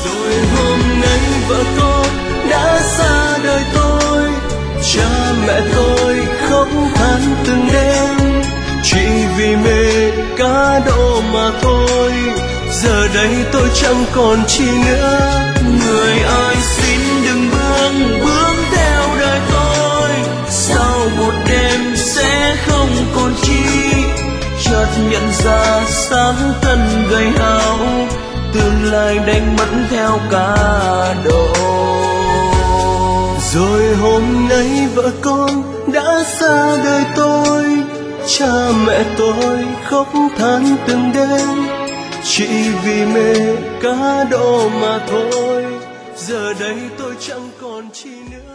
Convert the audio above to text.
Rồi hôm nay vợ con đã xa đời tôi, cha mẹ tôi khóc than từng đêm, chỉ vì mê cá độ mà thôi. Giờ đây tôi chẳng còn chi nữa. Người ơi xin đừng bước theo đời tôi, sau một đêm sẽ không còn chi. Chợt nhận ra sáng thân gầy hao, tương lai đánh mất theo cá độ. Rồi hôm nay vợ con đã xa đời tôi, cha mẹ tôi khóc than từng đêm, chỉ vì mê cá độ mà thôi. Giờ đây tôi chẳng còn chi nữa.